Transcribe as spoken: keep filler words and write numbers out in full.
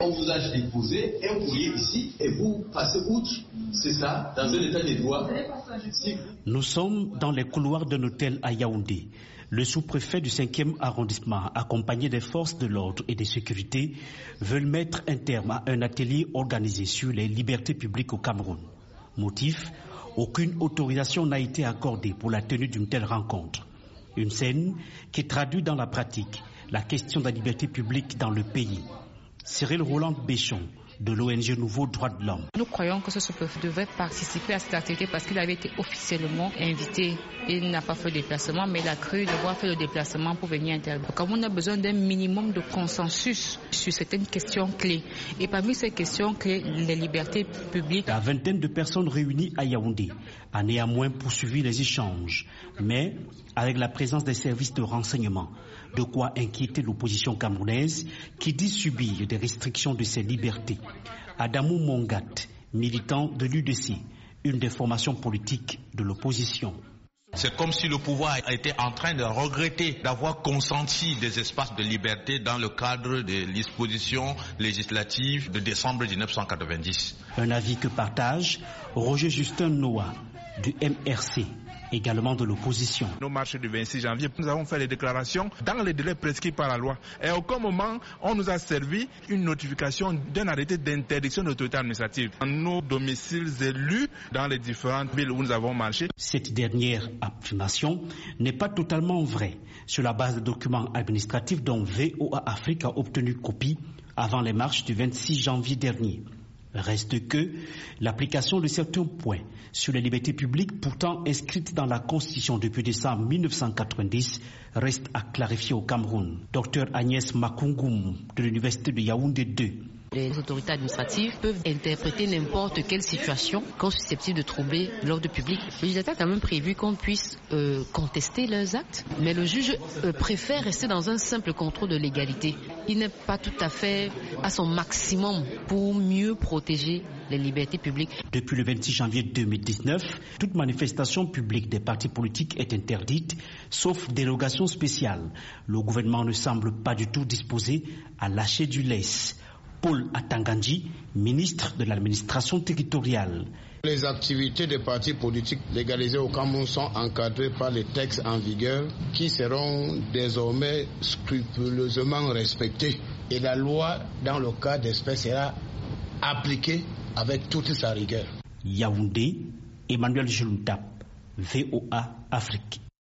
On vous a déposé un courrier ici et vous passez outre, c'est ça, dans un état de droit. Nous sommes dans les couloirs d'un hôtel à Yaoundé. Le sous-préfet du cinquième arrondissement, accompagné des forces de l'ordre et de sécurité, veulent mettre un terme à un atelier organisé sur les libertés publiques au Cameroun. Motif, aucune autorisation n'a été accordée pour la tenue d'une telle rencontre. Une scène qui traduit dans la pratique la question de la liberté publique dans le pays. Cyril Roland Béchon, de l'O N G Nouveau Droits de l'Homme. Nous croyons que ce sous-préfet devait participer à cette activité parce qu'il avait été officiellement invité. Il n'a pas fait le déplacement, mais il a cru devoir faire le déplacement pour venir intervenir. Comme on a besoin d'un minimum de consensus sur certaines questions clés. Et parmi ces questions clés, les libertés publiques. La vingtaine de personnes réunies à Yaoundé a néanmoins poursuivi les échanges, mais avec la présence des services de renseignement. De quoi inquiéter l'opposition camerounaise qui dit subir des restrictions de ses libertés. Adamou Mongat, militant de l'U D C, une des formations politiques de l'opposition. C'est comme si le pouvoir était en train de regretter d'avoir consenti des espaces de liberté dans le cadre des dispositions législatives de décembre mille neuf cent quatre-vingt-dix. Un avis que partage Roger Justin Noah du M R C, également de l'opposition. Nos marches du vingt-six janvier, nous avons fait les déclarations dans les délais prescrits par la loi. Et à aucun moment, on nous a servi une notification d'un arrêté d'interdiction d'autorité administrative. Dans nos domiciles élus, dans les différentes villes où nous avons marché. Cette dernière affirmation n'est pas totalement vraie. Sur la base de documents administratifs dont V O A Afrique a obtenu copie avant les marches du vingt-six janvier dernier. Reste que l'application de certains points sur les libertés publiques pourtant inscrites dans la Constitution depuis décembre mille neuf cent quatre-vingt-dix reste à clarifier au Cameroun. Docteur Agnès Makungoum de l'Université de Yaoundé deux. Les autorités administratives peuvent interpréter n'importe quelle situation comme susceptible de troubler l'ordre public. Le législateur a quand même prévu qu'on puisse euh, contester leurs actes, mais le juge euh, préfère rester dans un simple contrôle de légalité. Il n'est pas tout à fait à son maximum pour mieux protéger les libertés publiques. Depuis le vingt-six janvier deux mille dix-neuf, toute manifestation publique des partis politiques est interdite, sauf dérogation spéciale. Le gouvernement ne semble pas du tout disposé à lâcher du lest. Paul Atangandji, ministre de l'administration territoriale. Les activités des partis politiques légalisés au Cameroun sont encadrées par les textes en vigueur qui seront désormais scrupuleusement respectés. Et la loi, dans le cas d'espèce, sera appliquée avec toute sa rigueur. Yaoundé, Emmanuel Jeluntap, V O A Afrique.